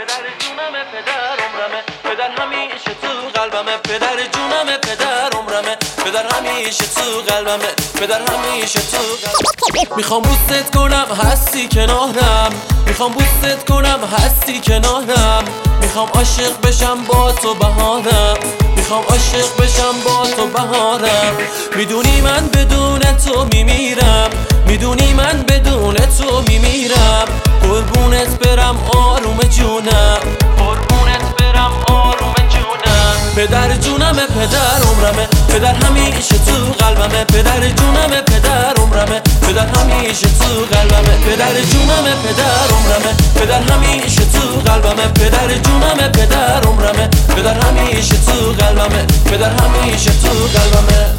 پدر جونمه پدر عمرمه پدر همیشه تو قلبمه پدر جونمه پدر عمرمه پدر همیشه تو قلبمه پدر همیشه تو قلبمه میخوام بوست کنم هستی کنارم میخوام بوست کنم هستی کنارم میخوام عاشق بشم با تو بهارم میخوام عاشق بشم با تو بهارم میدونی من بدون تو میمیرم میدونی من بدون تو میمیرم قربونت برم آروم جونم قربونت برم آروم جونم پدر جونمه پدر عمرمه پدر همیشه تو قلبمه پدر جونمه پدر عمرمه پدر همیشه تو قلبمه پدر جونمه پدر عمرمه پدر همیشه تو قلبمه پدر جونمه پدر عمرمه پدر همیشه تو قلبمه پدر همیشه تو قلبمه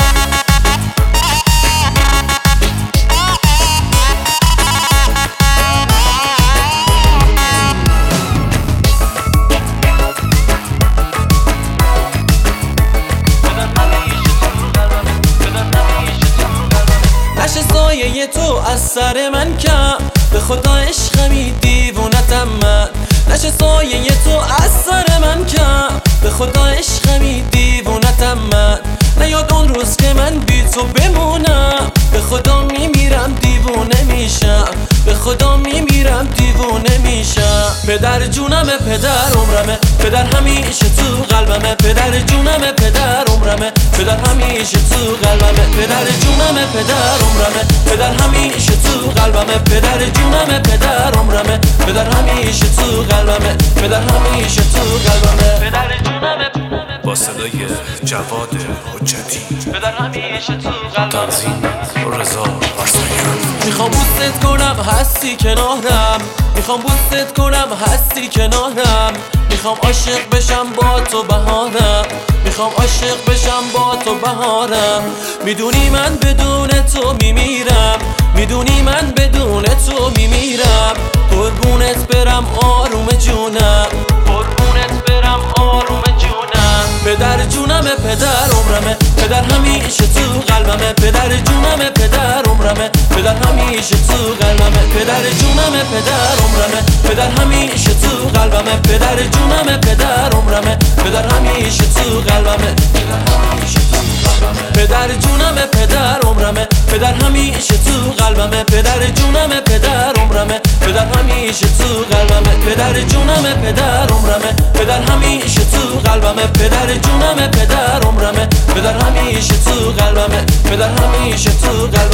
نشه سایه تو از سر من کم به خدا عشقمی دیوونتم من نشه سایه تو از سر من کم به خدا عشقمی دیوونتم من نیاد اون روز که من بی تو بمونم به خدا میمیرم دیوونه میشم به خدا میمیرم دیوونه میشم پدر جونمه پدر عمرمه پدر همیشه تو قلبمه پدر جونمه پدر عمرمه پدر همیشه تو قلبمه پدر جونمه پدر عمرمه پدر همیشه تو قلبمه پدر جونمه پدر عمرمه پدر همیشه تو قلبمه پدر همیشه تو قلبمه پدر جونمه با صدای جواد حجتی پدر همیشه تو قلبمه تنظیم رضا آرسنیان میخوام بوست کنم هستی کنارم میخوام بوست کنم هستی کنارم میخوام عاشق بشم با تو بهارم میخوام عاشق بشم با تو بهارم میدونی من بدون تو میمیرم میدونی من بدون تو میمیرم قربونت برم آروم جونم قربونت برم آروم جونم پدر جونمه پدر عمرمه پدر همیشه تو قلبمه پدر جونمه پدر عمرمه پدر همیشه تو قلبمه پدر جونمه پدر عمرمه پدر همیشه تو قلبمه پدر جونمه پدر عمرمه پدر همیشه تو قلبمه پدر همیشه تو قلبمه پدر جونمه پدر عمرمه پدر همیشه تو قلبمه پدر جونمه پدر عمرمه پدر همیشه تو قلبمه پدر جونمه پدر عمرمه پدر همیشه تو قلبمه پدر جونمه پدر عمرمه پدر همیشه تو قلبمه پدر همیشه تو قلبمه